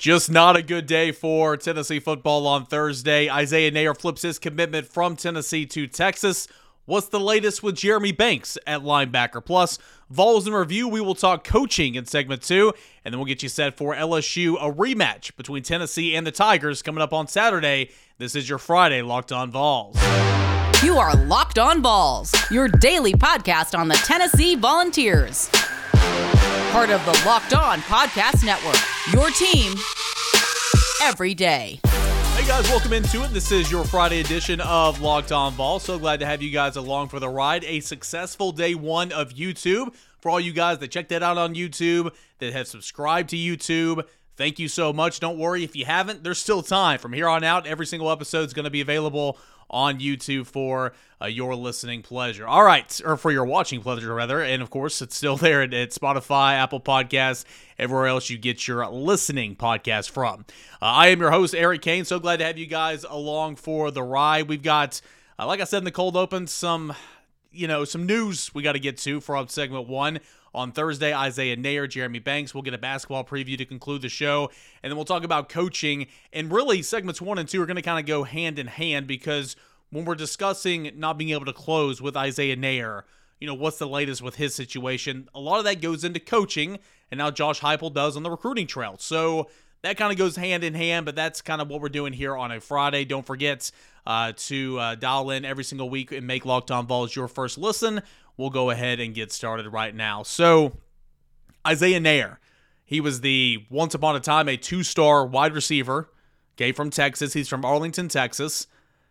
Just not a good day for Tennessee football on Thursday. Isaiah Neyor flips his commitment from Tennessee to Texas. What's the latest with Jeremy Banks at linebacker? Plus, Vols in review. We will talk coaching in segment 2, and then we'll get you set for LSU, a rematch between Tennessee and the Tigers coming up on Saturday. This is your Friday Locked On Vols. You are Locked On Vols, your daily podcast on the Tennessee Volunteers. Part of the Locked On Podcast Network, your team every day. Hey guys, welcome into it. This is your Friday edition of Locked On Vols. So glad to have you guys along for the ride. A successful day one of YouTube. For all you guys that checked that out on YouTube, that have subscribed to YouTube, thank you so much. Don't worry if you haven't, there's still time. From here on out, every single episode is going to be available on YouTube for your listening pleasure. All right, or for your watching pleasure, rather. And, of course, it's still there at Spotify, Apple Podcasts, everywhere else you get your listening podcast from. I am your host, Eric Kane. So glad to have you guys along for the ride. We've got, like I said in the cold open, some news we got to get to for segment 1. On Thursday, Isaiah Neyor, Jeremy Banks. We'll get a basketball preview to conclude the show, and then we'll talk about coaching. And really, segments 1 and 2 are going to kind of go hand in hand, because when we're discussing not being able to close with Isaiah Neyor, what's the latest with his situation? A lot of that goes into coaching, and now Josh Heupel does on the recruiting trail. So that kind of goes hand in hand, but that's kind of what we're doing here on a Friday. Don't forget to dial in every single week and make Locked On Vols your first listen. We'll go ahead and get started right now. So, Isaiah Neyor, he was once upon a time, a 2-star wide receiver, from Texas. He's from Arlington, Texas.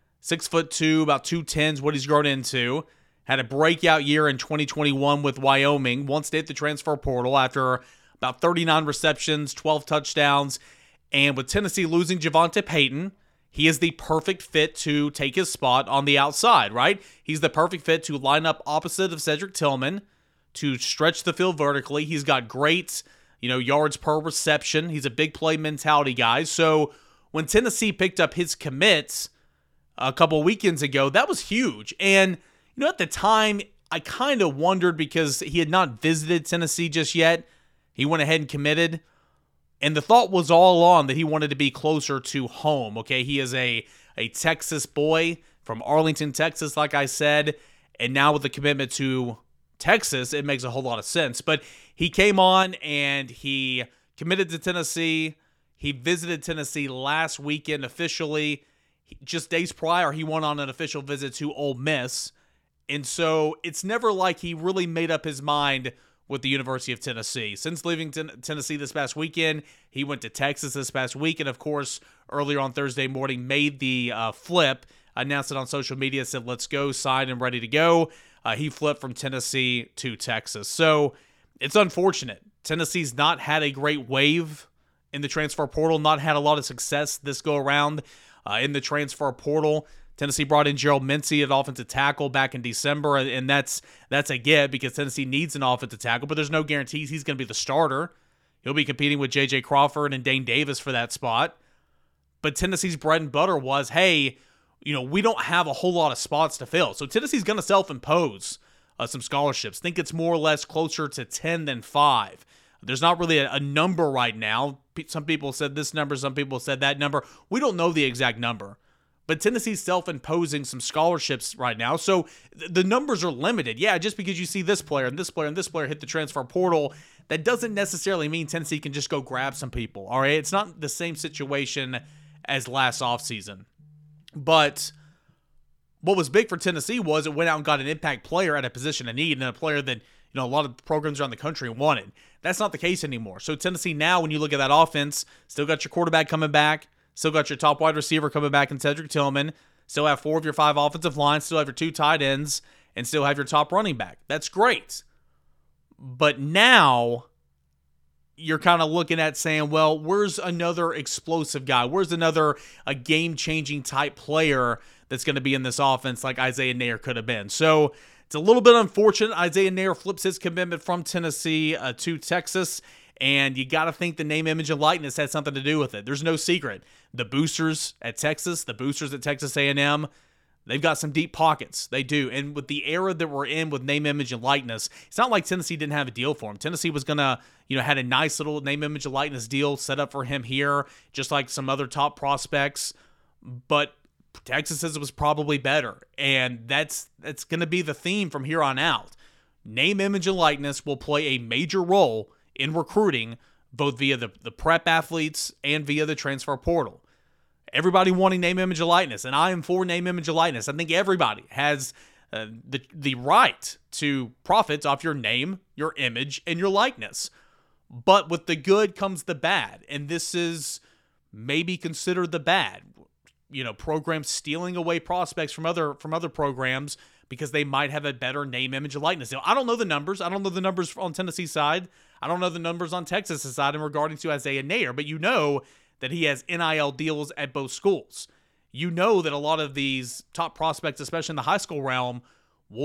6'2", about 210 is what he's grown into. Had a breakout year in 2021 with Wyoming. Once hit the transfer portal after about 39 receptions, 12 touchdowns. And with Tennessee losing Javonte Payton, he is the perfect fit to take his spot on the outside, right? He's the perfect fit to line up opposite of Cedric Tillman, to stretch the field vertically. He's got great, yards per reception. He's a big play mentality guy. So when Tennessee picked up his commits a couple weekends ago, that was huge. And, at the time, I kind of wondered, because he had not visited Tennessee just yet. He went ahead and committed. And the thought was all along that he wanted to be closer to home, okay? He is a Texas boy from Arlington, Texas, like I said. And now with the commitment to Texas, it makes a whole lot of sense. But he came on and he committed to Tennessee. He visited Tennessee last weekend officially. Just days prior, he went on an official visit to Ole Miss. And so it's never like he really made up his mind with the University of Tennessee. Since leaving Tennessee this past weekend, he went to Texas this past week, and of course, earlier on Thursday morning, made the flip, announced it on social media, said, let's go, signed and ready to go. He flipped from Tennessee to Texas. So it's unfortunate. Tennessee's not had a great wave in the transfer portal, not had a lot of success this go-around in the transfer portal. Tennessee brought in Gerald Mincey at offensive tackle back in December, and that's a get, because Tennessee needs an offensive tackle, but there's no guarantees he's going to be the starter. He'll be competing with J.J. Crawford and Dane Davis for that spot. But Tennessee's bread and butter was, hey, we don't have a whole lot of spots to fill. So Tennessee's going to self-impose some scholarships. Think it's more or less closer to 10 than 5. There's not really a number right now. Some people said this number, some people said that number. We don't know the exact number. But Tennessee's self-imposing some scholarships right now, so the numbers are limited. Yeah, just because you see this player and this player and this player hit the transfer portal, that doesn't necessarily mean Tennessee can just go grab some people, all right? It's not the same situation as last offseason. But what was big for Tennessee was it went out and got an impact player at a position of need, and a player that a lot of programs around the country wanted. That's not the case anymore. So Tennessee now, when you look at that offense, still got your quarterback coming back, still got your top wide receiver coming back in Cedric Tillman. Still have 4 of your 5 offensive lines. Still have your 2 tight ends. And still have your top running back. That's great. But now you're kind of looking at saying, well, where's another explosive guy? Where's another game-changing type player that's going to be in this offense like Isaiah Neyor could have been? So it's a little bit unfortunate. Isaiah Neyor flips his commitment from Tennessee to Texas. And you got to think the name, image, and likeness had something to do with it. There's no secret. The boosters at Texas, the boosters at Texas A&M, They've got some deep pockets. They do. And with the era that we're in with name, image, and likeness, it's not like Tennessee didn't have a deal for him. Tennessee was going to, had a nice little name, image, and likeness deal set up for him here, just like some other top prospects. But Texas says it was probably better. And that's going to be the theme from here on out. Name, image, and likeness will play a major role in recruiting, both via the prep athletes and via the transfer portal. Everybody wanting name, image, and likeness, and I am for name, image, and likeness. I think everybody has the right to profit off your name, your image, and your likeness. But with the good comes the bad, and this is maybe considered the bad. Programs stealing away prospects from other programs because they might have a better name, image, and likeness. Now, I don't know the numbers. I don't know the numbers on Tennessee's side. I don't know the numbers on Texas' side in regarding to Isaiah Nair, but that he has NIL deals at both schools. That a lot of these top prospects, especially in the high school realm, will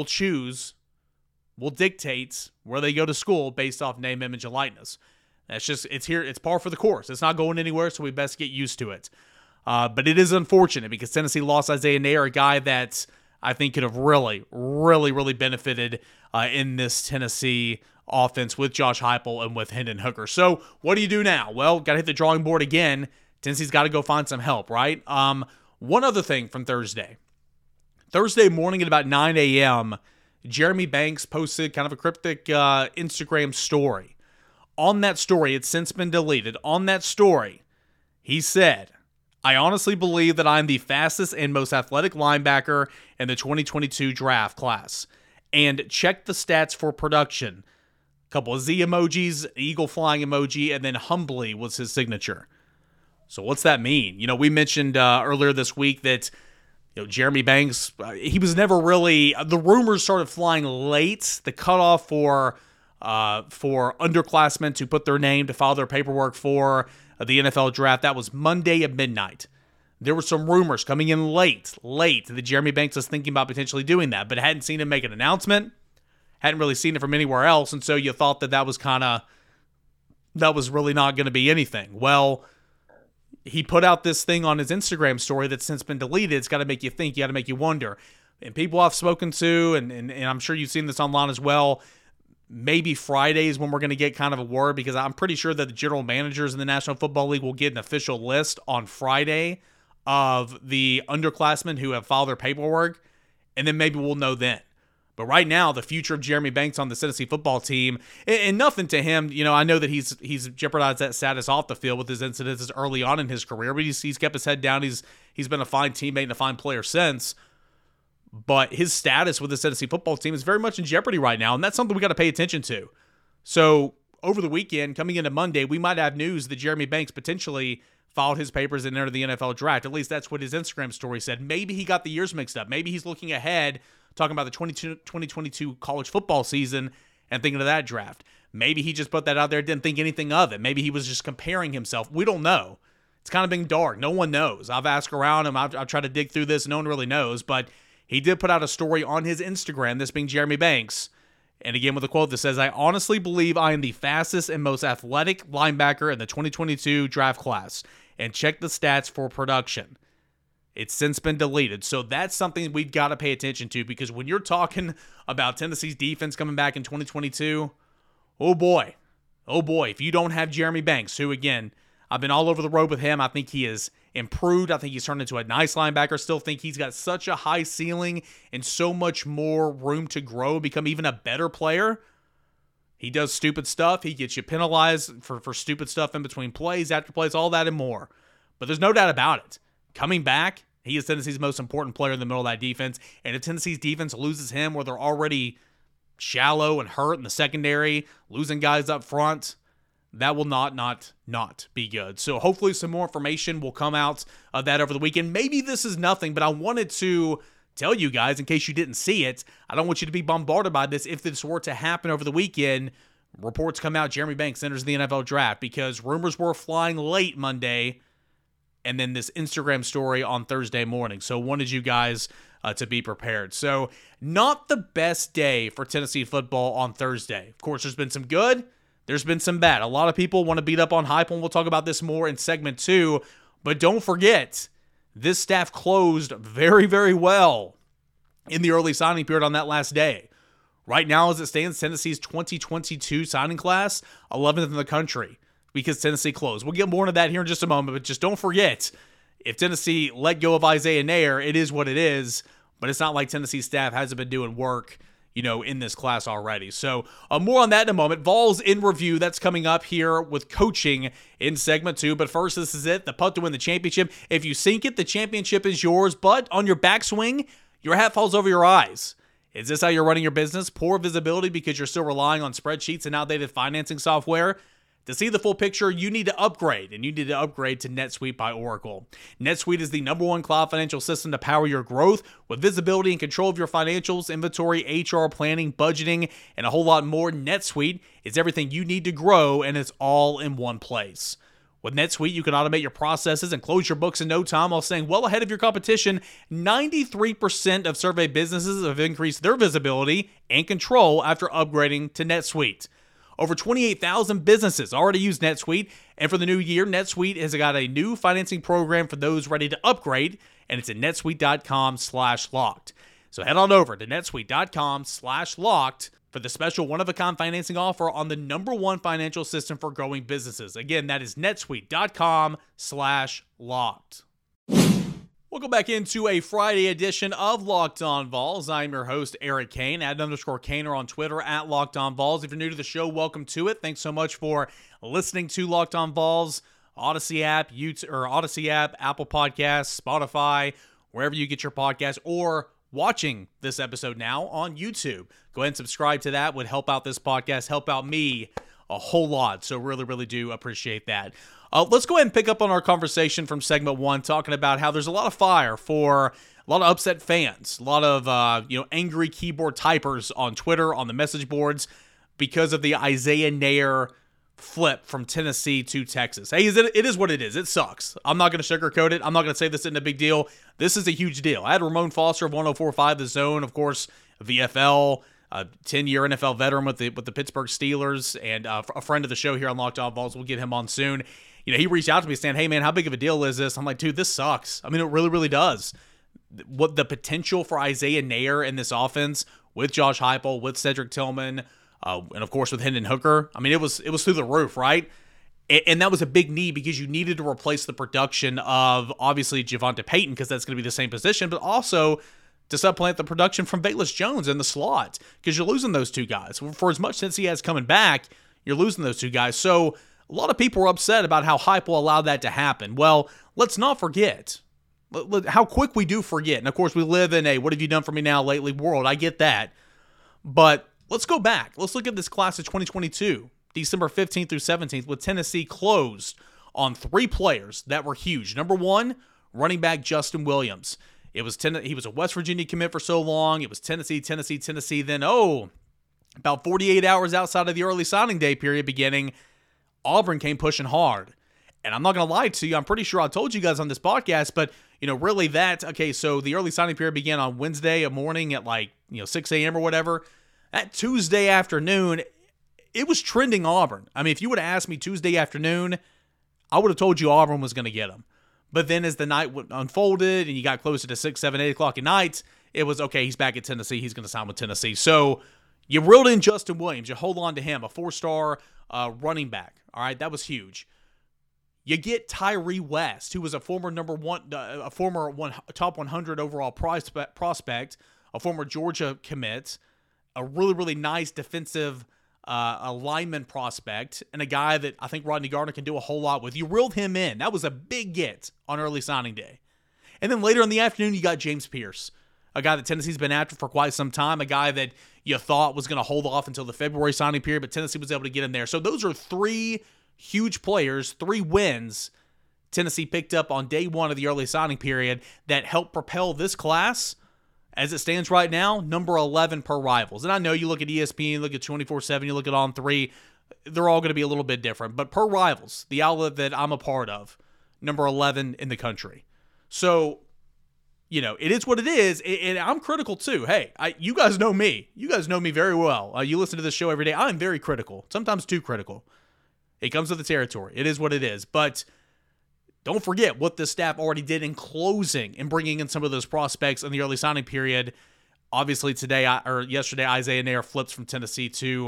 dictate where they go to school based off name, image, and likeness. It's here, it's par for the course. It's not going anywhere, so we best get used to it. But it is unfortunate because Tennessee lost Isaiah Nair, a guy that I think could have really, really, really benefited in this Tennessee offense with Josh Heupel and with Hendon Hooker. So what do you do now? Well, got to hit the drawing board again. Tennessee's got to go find some help, right? One other thing from Thursday. Thursday morning at about 9 a.m., Jeremy Banks posted kind of a cryptic Instagram story. On that story, it's since been deleted. On that story, he said, "I honestly believe that I'm the fastest and most athletic linebacker in the 2022 draft class. And check the stats for production." Couple of Z emojis, eagle flying emoji, and then humbly was his signature. So what's that mean? We mentioned earlier this week that Jeremy Banks, he was never really, the rumors started flying late. The cutoff for underclassmen to put their name, to file their paperwork for the NFL draft, that was Monday at midnight. There were some rumors coming in late that Jeremy Banks was thinking about potentially doing that, but hadn't seen him make an announcement. Hadn't really seen it from anywhere else, and so you thought that was really not going to be anything. Well, he put out this thing on his Instagram story that's since been deleted. It's got to make you think, got to make you wonder. And people I've spoken to, and I'm sure you've seen this online as well, maybe Friday is when we're going to get kind of a word, because I'm pretty sure that the general managers in the National Football League will get an official list on Friday of the underclassmen who have filed their paperwork, and then maybe we'll know then. But right now, the future of Jeremy Banks on the Tennessee football team, and nothing to him, I know that he's jeopardized that status off the field with his incidences early on in his career, but he's kept his head down. He's been a fine teammate and a fine player since. But his status with the Tennessee football team is very much in jeopardy right now, and that's something we got to pay attention to. So over the weekend, coming into Monday, we might have news that Jeremy Banks potentially filed his papers and entered the NFL draft. At least that's what his Instagram story said. Maybe he got the years mixed up. Maybe he's looking ahead, talking about the 2022 college football season and thinking of that draft. Maybe he just put that out there, didn't think anything of it. Maybe he was just comparing himself. We don't know. It's kind of been dark. No one knows. I've asked around him. I've tried to dig through this. No one really knows. But he did put out a story on his Instagram, this being Jeremy Banks, and again with a quote that says, "I honestly believe I am the fastest and most athletic linebacker in the 2022 draft class. And check the stats for production." It's since been deleted. So that's something we've got to pay attention to, because when you're talking about Tennessee's defense coming back in 2022, oh boy, if you don't have Jeremy Banks, who again, I've been all over the road with him. I think he has improved. I think he's turned into a nice linebacker. Still think he's got such a high ceiling and so much more room to grow, become even a better player. He does stupid stuff. He gets you penalized for stupid stuff in between plays, after plays, all that and more. But there's no doubt about it. Coming back, he is Tennessee's most important player in the middle of that defense. And if Tennessee's defense loses him, where they're already shallow and hurt in the secondary, losing guys up front, that will not be good. So hopefully some more information will come out of that over the weekend. Maybe this is nothing, but I wanted to tell you guys, in case you didn't see it, I don't want you to be bombarded by this. If this were to happen over the weekend, reports come out, Jeremy Banks enters the NFL draft, because rumors were flying late Monday, and then this Instagram story on Thursday morning. So wanted you guys to be prepared. So not the best day for Tennessee football on Thursday. Of course, there's been some good, there's been some bad. A lot of people want to beat up on Heupel, and we'll talk about this more in segment 2. But don't forget, this staff closed very, very well in the early signing period on that last day. Right now, as it stands, Tennessee's 2022 signing class, 11th in the country because Tennessee closed. We'll get more into that here in just a moment, but just don't forget, if Tennessee let go of Isaiah Nair, it is what it is, but it's not like Tennessee staff hasn't been doing work, in this class already. So more on that in a moment. Vols in review, that's coming up here with coaching in segment 2. But first, this is it, the putt to win the championship. If you sink it, the championship is yours, but on your backswing, your hat falls over your eyes. Is this how you're running your business? Poor visibility because you're still relying on spreadsheets and outdated financing software? To see the full picture, you need to upgrade, and you need to upgrade to NetSuite by Oracle. NetSuite is the #1 cloud financial system to power your growth with visibility and control of your financials, inventory, HR, planning, budgeting, and a whole lot more. NetSuite is everything you need to grow, and it's all in one place. With NetSuite, you can automate your processes and close your books in no time while staying well ahead of your competition. 93% of surveyed businesses have increased their visibility and control after upgrading to NetSuite. Over 28,000 businesses already use NetSuite, and for the new year, NetSuite has got a new financing program for those ready to upgrade, and it's at netsuite.com/locked. So head on over to netsuite.com/locked for the special one-of-a-kind financing offer on the #1 financial system for growing businesses. Again, that is netsuite.com/locked. Welcome back into a Friday edition of Locked On Vols. I'm your host, Eric Kane, @_Kaner on Twitter, @Locked On Vols. If you're new to the show, welcome to it. Thanks so much for listening to Locked On Vols, Odyssey app, Apple Podcasts, Spotify, wherever you get your podcasts, or watching this episode now on YouTube. Go ahead and subscribe to that. Would help out this podcast, help out me a whole lot. So really, really do appreciate that. Let's go ahead and pick up on our conversation from segment 1, talking about how there's a lot of fire for a lot of upset fans, a lot of angry keyboard typers on Twitter, on the message boards, because of the Isaiah Nair flip from Tennessee to Texas. Hey, it is what it is. It sucks. I'm not going to sugarcoat it. I'm not going to say this isn't a big deal. This is a huge deal. I had Ramon Foster of 104.5 The Zone, of course, VFL, a 10-year NFL veteran with the Pittsburgh Steelers, and a friend of the show here on Locked On Vols. We'll get him on soon. He reached out to me saying, hey, man, how big of a deal is this? I'm like, dude, this sucks. I mean, it really, really does. What the potential for Isaiah Nair in this offense with Josh Heupel, with Cedric Tillman, and, of course, with Hendon Hooker. I mean, it was through the roof, right? And that was a big need because you needed to replace the production of, obviously, Javonte Payton, because that's going to be the same position, but also to supplant the production from Bayless Jones in the slot, because you're losing those two guys. For as much since he has coming back, you're losing those two guys. So a lot of people were upset about how Heupel allowed that to happen. Well, let's not forget how quick we do forget. And, of course, we live in a what have you done for me now lately world. I get that. But let's go back. Let's look at this class of 2022, December 15th through 17th, with Tennessee closed on 3 players that were huge. Number 1, running back Justin Williams. He was a West Virginia commit for so long. It was Tennessee. Then, about 48 hours outside of the early signing day period beginning, Auburn came pushing hard. And I'm not going to lie to you. I'm pretty sure I told you guys on this podcast, but, really so the early signing period began on Wednesday morning at 6 a.m. or whatever. That Tuesday afternoon, it was trending Auburn. I mean, if you would have asked me Tuesday afternoon, I would have told you Auburn was going to get him. But then as the night unfolded and you got closer to 6, 7, 8 o'clock at night, it was, okay, he's back at Tennessee. He's going to sign with Tennessee. So you reeled in Justin Williams. You hold on to him, a 4-star running back. All right, that was huge. You get Tyree West, who was a former top 100 overall prospect, a former Georgia commit, a really, really nice defensive lineman prospect, and a guy that I think Rodney Gardner can do a whole lot with. You reeled him in. That was a big get on early signing day. And then later in the afternoon, you got James Pierce, a guy that Tennessee's been after for quite some time, a guy that you thought was going to hold off until the February signing period, but Tennessee was able to get in there. So those are 3 huge players, 3 wins Tennessee picked up on day 1 of the early signing period that helped propel this class, as it stands right now, number 11 per Rivals. And I know you look at ESPN, you look at 24/7, you look at On3, they're all going to be a little bit different. But per Rivals, the outlet that I'm a part of, number 11 in the country. So, it is what it is, and I'm critical too. Hey, you guys know me. You guys know me very well. You listen to this show every day. I'm very critical, sometimes too critical. It comes with the territory. It is what it is. But don't forget what this staff already did in closing and bringing in some of those prospects in the early signing period. Obviously yesterday, Isaiah Nair flips from Tennessee to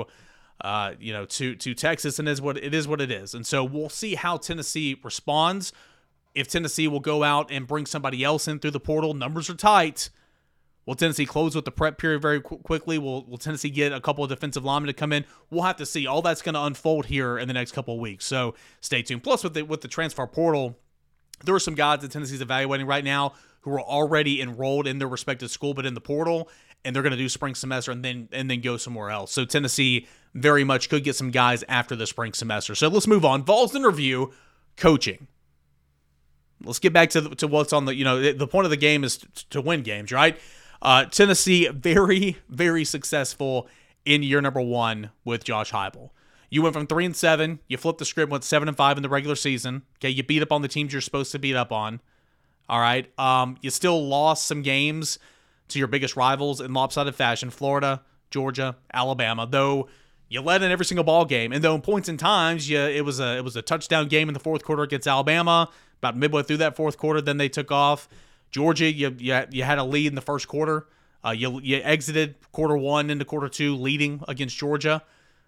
Texas, and it is what it is. And so we'll see how Tennessee responds. If Tennessee will go out and bring somebody else in through the portal, numbers are tight. Will Tennessee close with the prep period very quickly? Will Tennessee get a couple of defensive linemen to come in? We'll have to see. All that's going to unfold here in the next couple of weeks. So stay tuned. Plus, with the transfer portal, there are some guys that Tennessee's evaluating right now who are already enrolled in their respective school, but in the portal, and they're going to do spring semester and then go somewhere else. So Tennessee very much could get some guys after the spring semester. So let's move on. Vols in review, coaching. Let's get back to what's on the point of the game is to win games, right? Tennessee, very, very successful in year number 1 with Josh Heupel. You went from 3-7. You flipped the script, went 7-5 in the regular season. Okay, you beat up on the teams you're supposed to beat up on. All right. You still lost some games to your biggest rivals in lopsided fashion: Florida, Georgia, Alabama. Though you led in every single ball game, and though in points and times, it was a touchdown game in the fourth quarter against Alabama. About midway through that fourth quarter, then they took off. Georgia, you had a lead in the first quarter. You exited quarter 1 into quarter 2 leading against Georgia.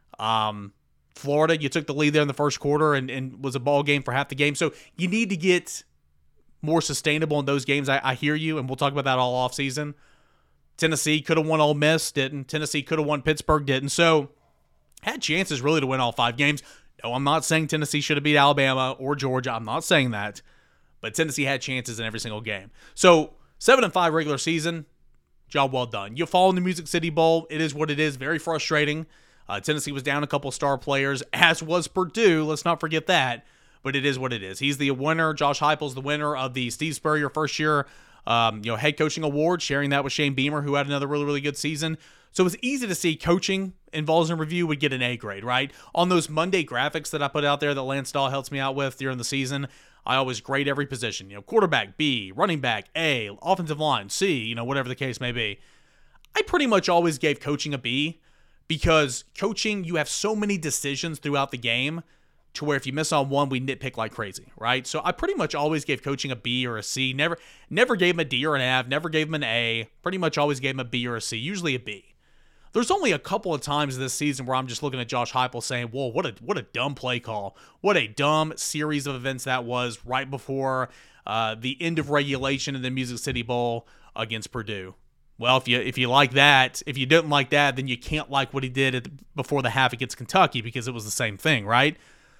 Florida, you took the lead there in the first quarter and was a ball game for half the game. So you need to get more sustainable in those games. I hear you, and we'll talk about that all offseason. Tennessee could have won Ole Miss, didn't. Tennessee could have won Pittsburgh, didn't. So had chances really to win all 5 games. No, I'm not saying Tennessee should have beat Alabama or Georgia. I'm not saying that. But Tennessee had chances in every single game. So 7-5 regular season, job well done. You fall in the Music City Bowl. It is what it is. Very frustrating. Tennessee was down a couple star players, as was Purdue. Let's not forget that. But it is what it is. He's the winner. Josh Heupel's the winner of the Steve Spurrier first-year head coaching award, sharing that with Shane Beamer, who had another really, really good season. So it's easy to see coaching in Vols in Review would get an A grade, right? On those Monday graphics that I put out there that Lance Dahl helps me out with during the season, I always grade every position. Quarterback, B, running back, A, offensive line, C, whatever the case may be. I pretty much always gave coaching a B because coaching, you have so many decisions throughout the game to where if you miss on one, we nitpick like crazy, right? So I pretty much always gave coaching a B or a C. Never gave him a D or an F, never gave him an A. Pretty much always gave him a B or a C, usually a B. There's only a couple of times this season where I'm just looking at Josh Heupel saying, whoa, what a dumb play call. What a dumb series of events that was right before the end of regulation in the Music City Bowl against Purdue. Well, if you like that, if you didn't like that, then you can't like what he did before the half against Kentucky because it was the same thing, right?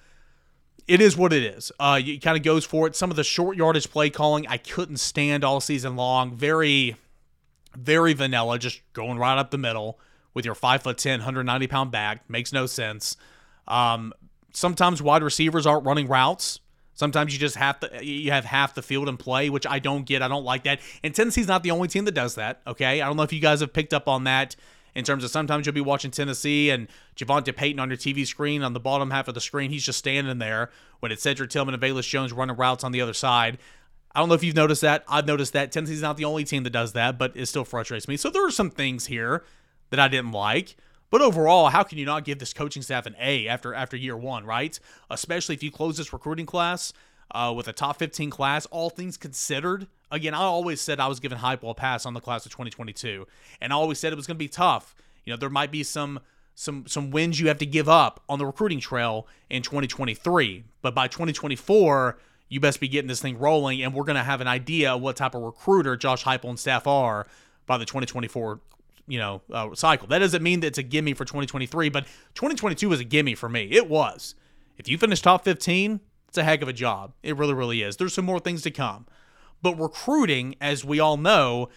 It is what it is. He kind of goes for it. Some of the short yardage play calling I couldn't stand all season long. Very, very vanilla, just going right up the middle with your 5'10", 190-pound back. Makes no sense. Sometimes wide receivers aren't running routes. Sometimes you have half the field in play, which I don't get. I don't like that. And Tennessee's not the only team that does that, okay? I don't know if you guys have picked up on that in terms of sometimes you'll be watching Tennessee and Javonte Payton on your TV screen on the bottom half of the screen. He's just standing there when it's Cedric Tillman and Velus Jones running routes on the other side. I don't know if you've noticed that. I've noticed that. Tennessee's not the only team that does that, but it still frustrates me. So there are some things here that I didn't like. But overall, how can you not give this coaching staff an A after year 1, right? Especially if you close this recruiting class with a top 15 class, all things considered. Again, I always said I was giving Heupel a pass on the class of 2022. And I always said it was going to be tough. There might be some wins you have to give up on the recruiting trail in 2023. But by 2024, you best be getting this thing rolling, and we're going to have an idea of what type of recruiter Josh Heupel and staff are by the 2024 cycle. That doesn't mean that it's a gimme for 2023, but 2022 was a gimme for me. It was. If you finish top 15, it's a heck of a job. It really, really is. There's some more things to come. But recruiting, as we all know,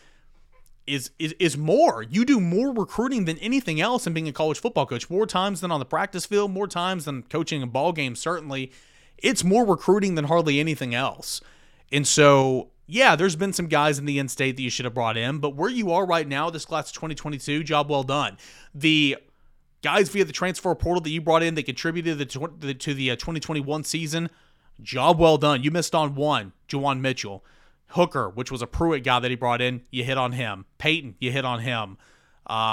is more. You do more recruiting than anything else in being a college football coach. More times than on the practice field, more times than coaching a ball game, certainly. It's more recruiting than hardly anything else. And so, yeah, there's been some guys in the in-state that you should have brought in, but where you are right now, this class of 2022, job well done. The guys via the transfer portal that you brought in that contributed to the 2021 season, job well done. You missed on one, Juwan Mitchell. Hooker, which was a Pruitt guy that he brought in, you hit on him. Peyton, you hit on him.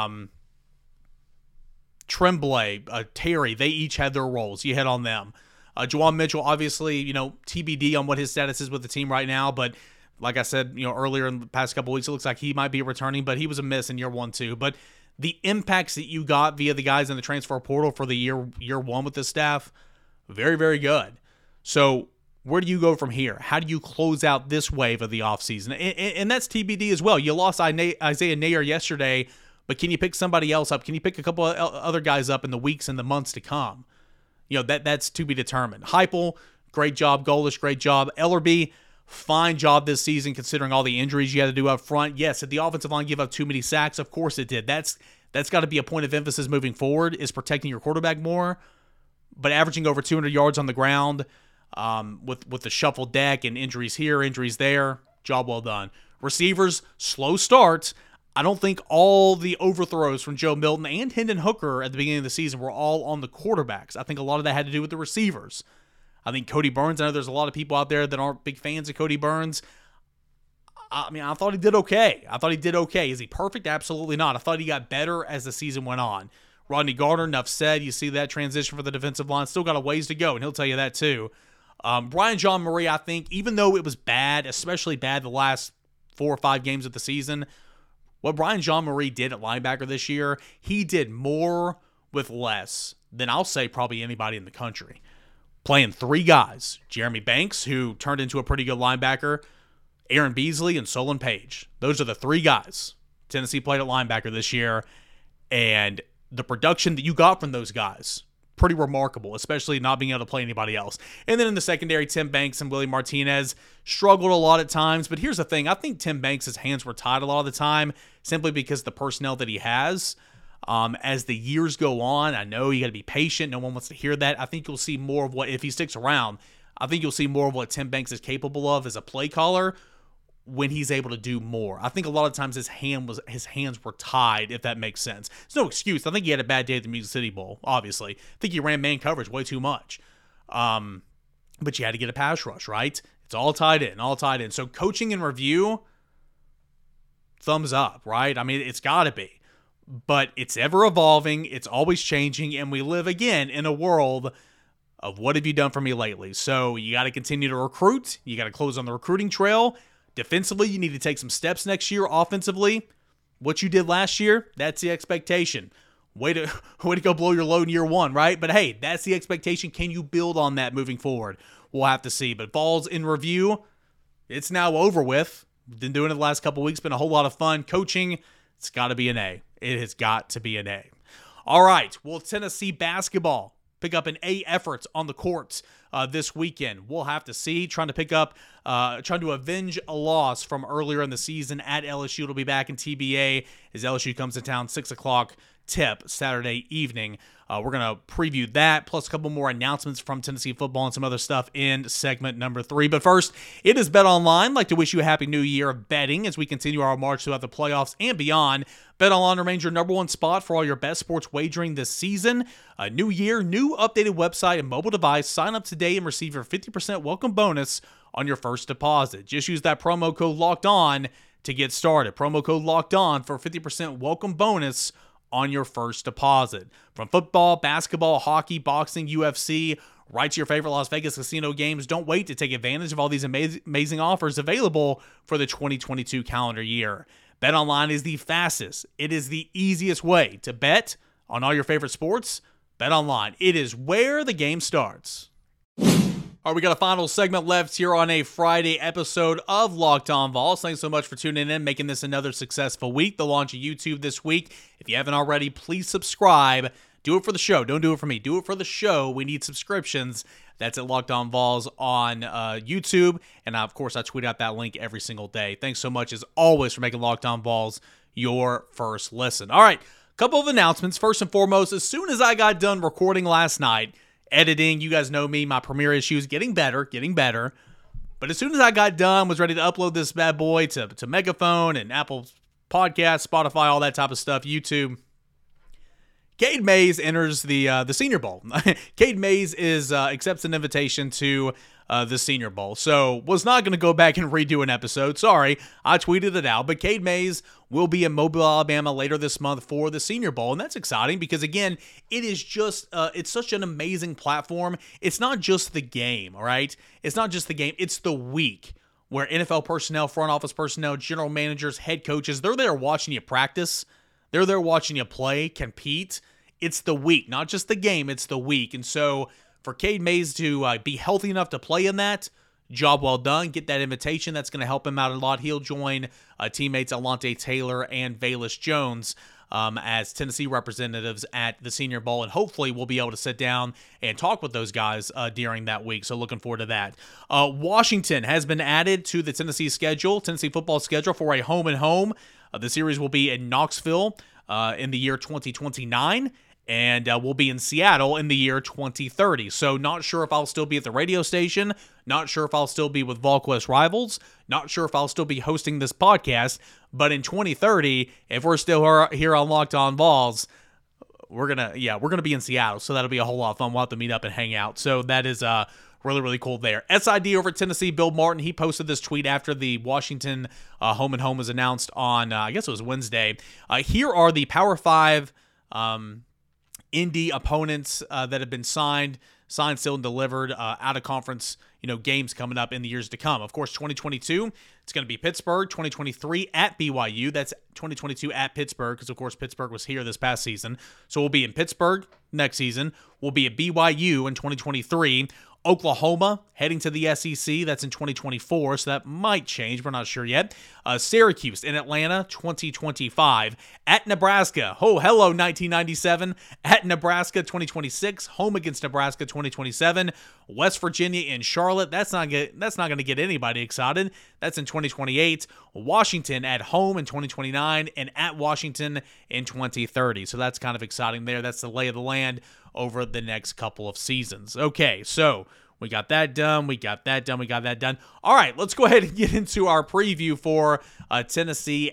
Tremblay, Terry, they each had their roles. You hit on them. Juwan Mitchell, obviously, TBD on what his status is with the team right now, but like I said, earlier in the past couple weeks, it looks like he might be returning, but he was a miss in year 1 too. But the impacts that you got via the guys in the transfer portal for the year 1 with the staff, very, very good. So where do you go from here? How do you close out this wave of the offseason? And that's TBD as well. You lost Isaiah Neyor yesterday, but can you pick somebody else up? Can you pick a couple of other guys up in the weeks and the months to come? That's to be determined. Heupel, great job. Golish, great job. Ellerbe, fine job this season considering all the injuries you had to do up front. Yes, did the offensive line give up too many sacks? Of course it did. That's got to be a point of emphasis moving forward, is protecting your quarterback more. But averaging over 200 yards on the ground with the shuffled deck and injuries here, injuries there, job well done. Receivers, slow start. I don't think all the overthrows from Joe Milton and Hendon Hooker at the beginning of the season were all on the quarterbacks. I think a lot of that had to do with the receivers. I think Cody Burns, I know there's a lot of people out there that aren't big fans of Cody Burns. I thought he did okay. Is he perfect? Absolutely not. I thought he got better as the season went on. Rodney Gardner, enough said. You see that transition for the defensive line. Still got a ways to go, and he'll tell you that too. Brian Jean-Mary, I think, even though it was bad, especially bad the last 4 or 5 games of the season, what Brian Jean-Mary did at linebacker this year, he did more with less than I'll say probably anybody in the country. Playing 3 guys, Jeremy Banks, who turned into a pretty good linebacker, Aaron Beasley, and Solon Page. Those are the 3 guys Tennessee played at linebacker this year, and the production that you got from those guys, pretty remarkable, especially not being able to play anybody else. And then in the secondary, Tim Banks and Willie Martinez struggled a lot at times. But here's the thing. I think Tim Banks' hands were tied a lot of the time simply because of the personnel that he has. As the years go on, I know you got to be patient. No one wants to hear that. I think you'll see more of what, if he sticks around, I think you'll see more of what Tim Banks is capable of as a play caller when he's able to do more. I think a lot of times his hands were tied, if that makes sense. It's no excuse. I think he had a bad day at the Music City Bowl, obviously. I think he ran man coverage way too much. But you had to get a pass rush, right? It's all tied in. So coaching and review, thumbs up, right? I mean, it's got to be. But it's ever evolving. It's always changing. And we live, again, in a world of what have you done for me lately? So you got to continue to recruit. You got to close on the recruiting trail. Defensively, you need to take some steps next year. Offensively, what you did last year, that's the expectation. Way to go blow your load in year 1, right? But hey, that's the expectation. Can you build on that moving forward? We'll have to see. But Vols in review, it's now over with. Been doing it the last couple weeks. Been a whole lot of fun. Coaching, it's got to be an A. It has got to be an A. All right. Will Tennessee basketball pick up an A effort on the courts this weekend? We'll have to see. Trying to avenge a loss from earlier in the season at LSU. It'll be back in TBA as LSU comes to town, 6 o'clock tip Saturday evening. We're going to preview that, plus a couple more announcements from Tennessee football and some other stuff in segment number 3. But first, it is BetOnline. I'd like to wish you a happy new year of betting as we continue our march throughout the playoffs and beyond. BetOnline remains your number 1 spot for all your best sports wagering this season. A new year, new updated website and mobile device. Sign up today and receive your 50% welcome bonus on your first deposit. Just use that promo code LOCKEDON to get started. Promo code LOCKEDON for 50% welcome bonus on your first deposit. From football, basketball, hockey, boxing, UFC, right to your favorite Las Vegas casino games, don't wait to take advantage of all these amazing offers available for the 2022 calendar year. BetOnline is the fastest, it is the easiest way to bet on all your favorite sports. BetOnline, it is where the game starts. All right, we got a final segment left here on a Friday episode of Locked On Vols. Thanks so much for tuning in, making this another successful week. The launch of YouTube this week. If you haven't already, please subscribe. Do it for the show. Don't do it for me. Do it for the show. We need subscriptions. That's at Locked On Vols on YouTube. And of course, I tweet out that link every single day. Thanks so much, as always, for making Locked On Vols your first listen. All right, a couple of announcements. First and foremost, as soon as I got done recording last night, editing, you guys know me, my Premiere issues, getting better. But as soon as I got done, was ready to upload this bad boy to Megaphone and Apple Podcasts, Spotify, all that type of stuff, YouTube, Cade Mays enters the Senior Bowl. Cade Mays accepts an invitation to the Senior Bowl. So was not going to go back and redo an episode. Sorry, I tweeted it out. But Cade Mays will be in Mobile, Alabama later this month for the Senior Bowl. And that's exciting because, again, it is just, it's such an amazing platform. It's not just the game, all right? It's not just the game. It's the week where NFL personnel, front office personnel, general managers, head coaches, they're there watching you practice. They're there watching you play, compete. It's the week, not just the game. It's the week. And so for Cade Mays to be healthy enough to play in that, job well done. Get that invitation. That's going to help him out a lot. He'll join teammates Alontae Taylor and Velus Jones as Tennessee representatives at the Senior Bowl, and hopefully we'll be able to sit down and talk with those guys during that week. So looking forward to that. Washington has been added to the Tennessee football schedule for a home and home. The series will be in Knoxville in the year 2029. And we'll be in Seattle in the year 2030. So not sure if I'll still be at the radio station. Not sure if I'll still be with VolQuest Rivals. Not sure if I'll still be hosting this podcast. But in 2030, if we're still here on Locked On Vols, we're gonna be in Seattle. So that'll be a whole lot of fun. We'll have to meet up and hang out. So that is really, really cool there. SID over at Tennessee, Bill Martin, he posted this tweet after the Washington home and home was announced on, I guess it was Wednesday. Here are the Power 5 Indy opponents that have been signed, sealed, and delivered out of conference, games coming up in the years to come. Of course, 2022, it's going to be Pittsburgh. 2023 at BYU. That's 2022 at Pittsburgh because, of course, Pittsburgh was here this past season. So we'll be in Pittsburgh next season. We'll be at BYU in 2023. Oklahoma heading to the SEC. That's in 2024, so that might change. We're not sure yet. Syracuse in Atlanta, 2025. At Nebraska. Oh, hello, 1997. At Nebraska, 2026. Home against Nebraska, 2027. West Virginia in Charlotte. That's not going to get anybody excited. That's in 2028. Washington at home in 2029, and at Washington in 2030. So that's kind of exciting there. That's the lay of the land over the next couple of seasons. Okay, so we got that done. We got that done. All right, let's go ahead and get into our preview for LSU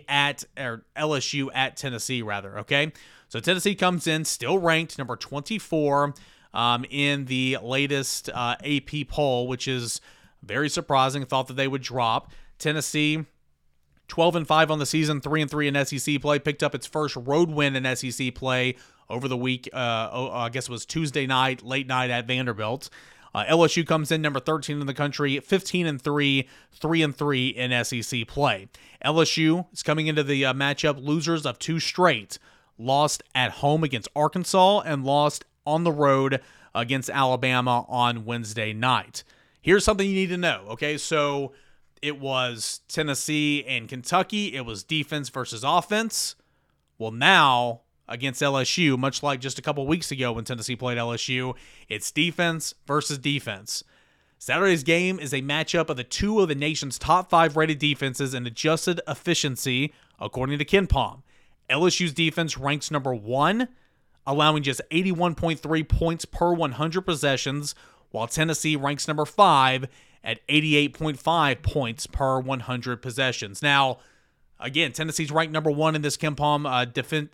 at Tennessee, rather. Okay, so Tennessee comes in still ranked number 24 in the latest AP poll, which is very surprising. Thought that they would drop. Tennessee 12-5 on the season, 3-3 in SEC play. Picked up its first road win in SEC play over the week. I guess it was Tuesday night, late night at Vanderbilt. LSU comes in number 13 in the country, 15-3, 3-3 in SEC play. LSU is coming into the matchup losers of 2 straight. Lost at home against Arkansas and lost on the road against Alabama on Wednesday night. Here's something you need to know, okay? So it was Tennessee and Kentucky. It was defense versus offense. Well, now against LSU, much like just a couple weeks ago when Tennessee played LSU, it's defense versus defense. Saturday's game is a matchup of the 2 of the nation's top 5 rated defenses in adjusted efficiency, according to KenPom. LSU's defense ranks number 1, allowing just 81.3 points per 100 possessions, while Tennessee ranks number 5 at 88.5 points per 100 possessions. Now, again, Tennessee's ranked number 1 in this KenPom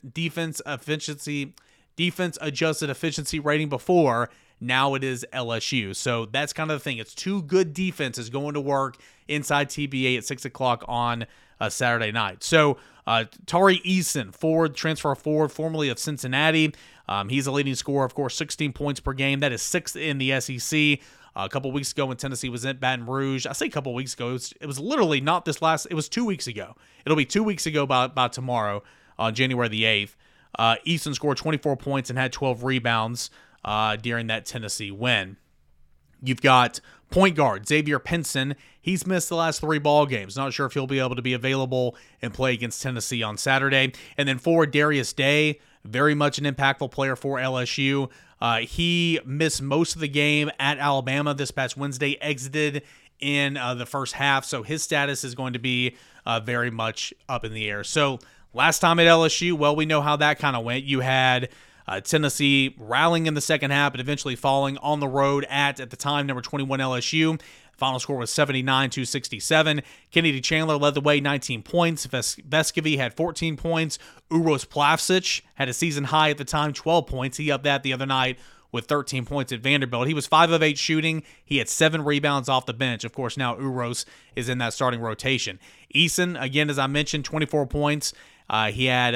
defense adjusted efficiency rating before. Now it is LSU. So that's kind of the thing. It's 2 good defenses going to work inside TBA at 6 o'clock on Saturday night. So Tari Eason, transfer forward, formerly of Cincinnati. He's a leading scorer, of course, 16 points per game. That is 6th in the SEC. A couple weeks ago when Tennessee was in Baton Rouge, I say a couple weeks ago, it was literally not this last, it was 2 weeks ago. It'll be 2 weeks ago by tomorrow on January the 8th. Easton scored 24 points and had 12 rebounds during that Tennessee win. You've got point guard Xavier Pinson. He's missed the last 3 ball games. Not sure if he'll be able to be available and play against Tennessee on Saturday. And then forward Darius Day, very much an impactful player for LSU. He missed most of the game at Alabama this past Wednesday, exited in the first half, so his status is going to be very much up in the air. So last time at LSU, well, we know how that kind of went. You had Tennessee rallying in the second half, but eventually falling on the road at the time, number 21 LSU. Final score was 79-67. Kennedy Chandler led the way, 19 points. Vescovy had 14 points. Uros Plavsic had a season high at the time, 12 points. He upped that the other night with 13 points at Vanderbilt. He was 5 of 8 shooting. He had 7 rebounds off the bench. Of course, now Uros is in that starting rotation. Eason, again, as I mentioned, 24 points. He had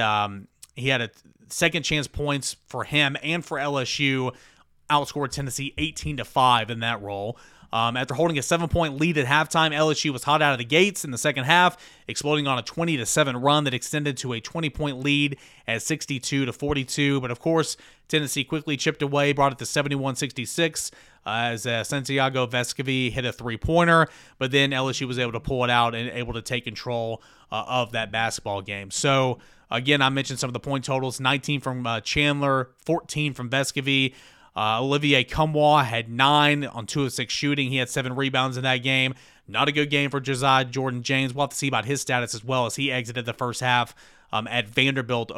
a second chance points for him and for LSU. Outscored Tennessee 18-5 in that role. After holding a 7-point lead at halftime, LSU was hot out of the gates in the second half, exploding on a 20-7 run that extended to a 20-point lead at 62-42. But of course, Tennessee quickly chipped away, brought it to 71-66 as Santiago Vescovi hit a 3-pointer. But then LSU was able to pull it out and able to take control of that basketball game. So again, I mentioned some of the point totals: 19 from Chandler, 14 from Vescovi. Olivier Cumwa had 9 on 2 of 6 shooting. He had 7 rebounds in that game. Not a good game for Josiah Jordan-James. We'll have to see about his status as well, as he exited the first half at Vanderbilt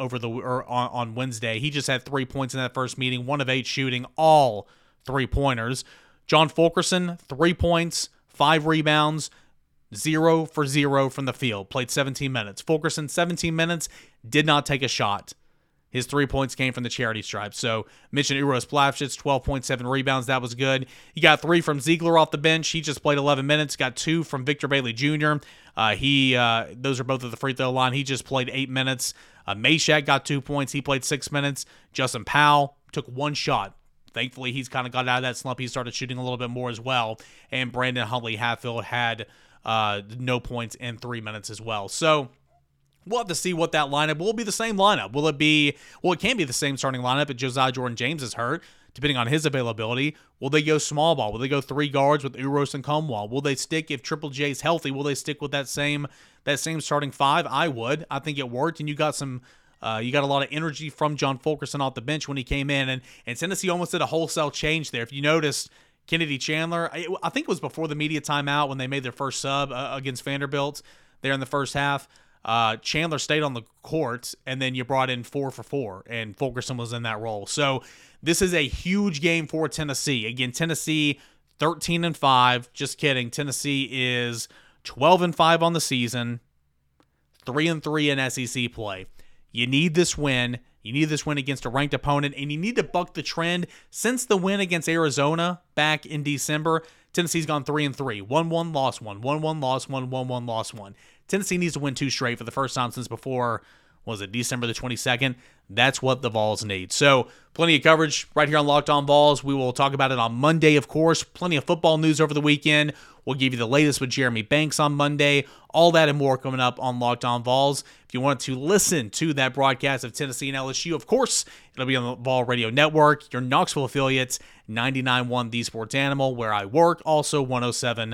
on Wednesday. He just had 3 points in that first meeting, 1 of 8 shooting, all 3-pointers. John Fulkerson, 3 points, 5 rebounds, 0 for 0 from the field. Played 17 minutes. Fulkerson, 17 minutes, did not take a shot. His 3 points came from the charity stripe. So, mentioned Uros Plavsic, 12.7 rebounds. That was good. He got 3 from Ziegler off the bench. He just played 11 minutes. Got 2 from Victor Bailey Jr. Those are both at the free throw line. He just played 8 minutes. Meshack got 2 points. He played 6 minutes. Justin Powell took 1 shot. Thankfully, he's kind of got out of that slump. He started shooting a little bit more as well. And Brandon Huntley-Hatfield had no points in 3 minutes as well. So, we'll have to see what that lineup will be. The same lineup. It can be the same starting lineup, but Josiah Jordan-James is hurt, depending on his availability. Will they go small ball? Will they go 3 guards with Uros and Cumwa? Will they stick, if Triple J's healthy, will they stick with that same starting 5? I would. I think it worked, and you got a lot of energy from John Fulkerson off the bench when he came in, and Tennessee almost did a wholesale change there. If you noticed, Kennedy Chandler, I think it was before the media timeout when they made their first sub against Vanderbilt there in the first half. Chandler stayed on the court, and then you brought in 4 for 4, and Fulkerson was in that role. So this is a huge game for Tennessee. Again, Tennessee 13-5. Just kidding. Tennessee is 12-5 on the season, 3-3 in SEC play. You need this win. You need this win against a ranked opponent, and you need to buck the trend. Since the win against Arizona back in December, Tennessee's gone 3-3. 1-1, lost 1. 1-1, lost 1. 1-1, lost 1. Tennessee needs to win 2 straight for the first time since before, December the 22nd? That's what the Vols need. So, plenty of coverage right here on Locked On Vols. We will talk about it on Monday, of course. Plenty of football news over the weekend. We'll give you the latest with Jeremy Banks on Monday. All that and more coming up on Locked On Vols. If you want to listen to that broadcast of Tennessee and LSU, of course, it'll be on the Vol Radio Network, your Knoxville affiliates, 99.1 The Sports Animal, where I work, also 107.7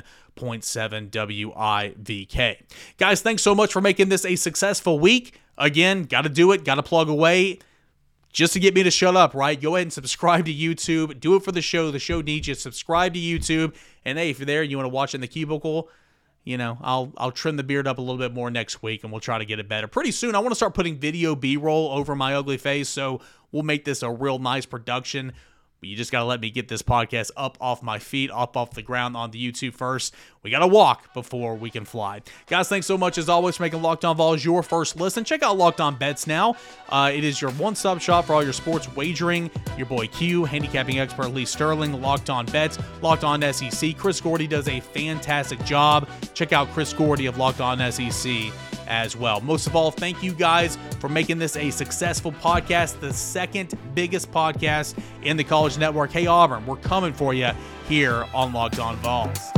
WIVK. Guys, thanks so much for making this a successful week. Again, got to do it, got to plug away just to get me to shut up, right? Go ahead and subscribe to YouTube. Do it for the show. The show needs you. Subscribe to YouTube. And hey, if you're there, you want to watch in the cubicle, I'll trim the beard up a little bit more next week, and we'll try to get it better. Pretty soon, I want to start putting video B-roll over my ugly face, so we'll make this a real nice production. But you just got to let me get this podcast up off my feet, up off the ground onto YouTube first. We got to walk before we can fly. Guys, thanks so much as always for making Locked On Vols your first listen. Check out Locked On Bets now. It is your one-stop shop for all your sports wagering. Your boy Q, handicapping expert Lee Sterling, Locked On Bets, Locked On SEC. Chris Gordy does a fantastic job. Check out Chris Gordy of Locked On SEC as well. Most of all, thank you guys for making this a successful podcast, the second biggest podcast in the college network. Hey, Auburn, we're coming for you here on Locked On Vols.